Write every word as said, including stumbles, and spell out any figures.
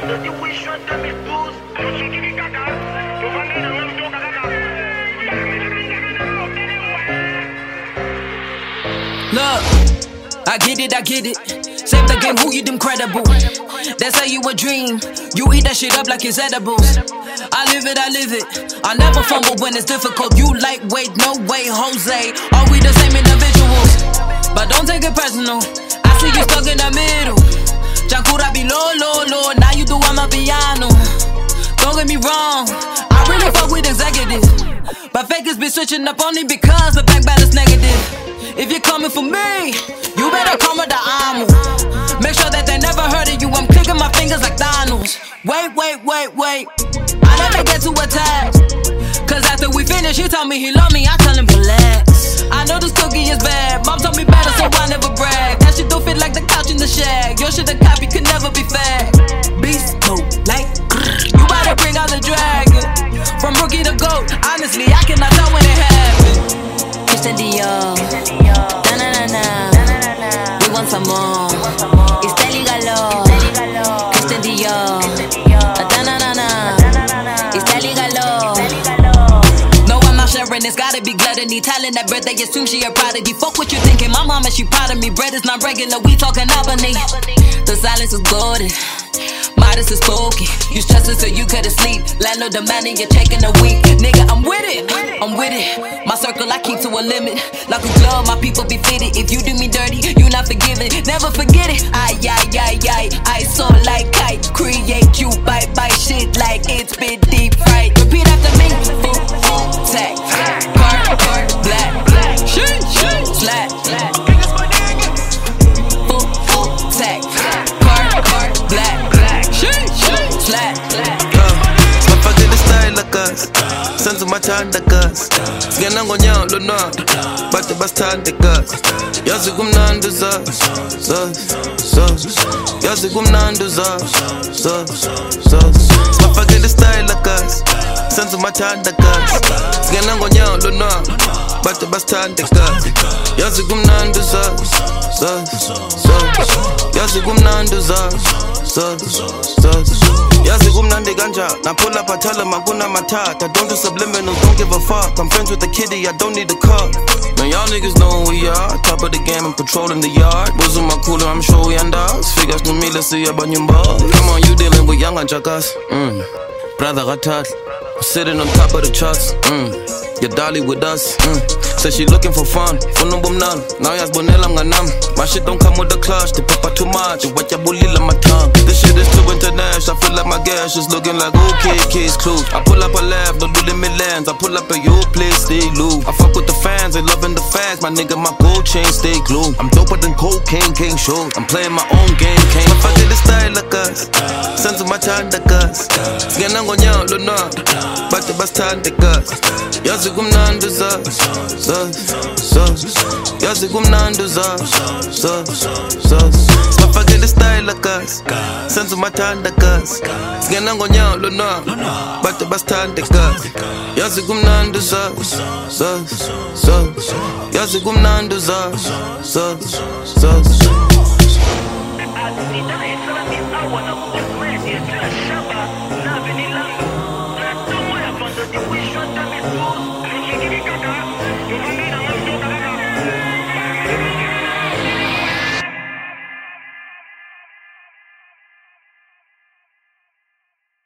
Look, I get it, I get it. Save the game, who you them credible? That's how you a dream. You eat that shit up like it's edibles. I live it, I live it. I never fumble when it's difficult. You lightweight, no way, Jose. Are we the same individuals? But don't take it personal. I see you stuck in the middle. Jankura be low, low, low. Now you do I'm a piano. Don't get me wrong, I really fuck with executives. But fakers be switching up only because the bank balance negative. If you're coming for me, you better come with the armor. Make sure that they never heard of you. I'm clicking my fingers like Donald's. Wait, wait, wait, wait. I never get too attached. Cause after we finish, he told me he love me. I tell him relax. I know this cookie is bad. Mom told me better, so I never brag. That shit don't fit like the couch in the shag. Your shit a copy could never be fat. Beast mode, like you better bring out the dragon. From rookie to goat, honestly, I cannot tell when it happened. Christian Dior, na na na na. We want some more. It's Telly Galore. Christian Dior, na na na na. It's Telly Galore. No, I'm not sharing. It's gotta be gluttony. Talent that bread, they assume she a prodigy. Fuck what you thinking. My mama, she proud of me. Bread is not regular. We talking Albany. The silence is golden. Modest is spoken. You stressing so you couldn't sleep. Landlord demanding you're checking a week. Nigga, I'm with it. I'm with it. My circle I keep to a limit. Like a glove, my people be fitted. If you do me dirty, you not forgiven. Never forget it. Ay, ay, ay, ay. I so like kite. Create you bite, bite shit like it's been deep fried. Repeat after me. Full, full, tag. Part, part, black. Shit, shit, slack. Full, full, tag. Part, part, black. Mafakile style lakas senza mathandakazi singena ngonyalo na bathi basithandekazi yazi kumnandi za za za yazi kumnandi za za za mafakile style lakas senza mathandakazi singena ngonyalo na bathi basithandekazi yazi kumnandi za za za yazi kumnandi za za za yazi kumnandi kanja na pull up I tell him I gonna matata. Don't do subliminals, don't give a fuck. I'm friends with the kitty, I don't need a cup. Man, y'all niggas know who we are. Top of the game and patrolling the yard. Bosom my cooler, I'm sure we andas. Figures to me, let's see about your ball. Come on, you dealing with young anjakas. Mm. Brother Ratat, I'm sitting on top of the charts. Mm. You're dolly with us. Mm. Said she looking for fun. Fun bum nan. Now yas bonela nganam. My shit don't come with the clutch. They pop out too much. You watch your bully on my tongue. This shit is too international. I feel like my gas is looking like okay, case closed. I pull up a lab, don't do limit lands. I pull up at your place, stay low. I fuck with the fans, they loving the fans. My nigga, my gold chain stay glued. I'm doper than cocaine, king show. I'm playing my own game, king. I fuck the style like us. Sense of my time like us. Singena ngonyalo na. Bathi basithandekazi. Yazi kumnandi za za za. Yazi kumnandi za za za. Mafakile style like us. Sense of my time like us. Singena ngonyalo na. Bathi basithandekazi. Yazi kumnandi za za za. Yazi kumnandi za za za.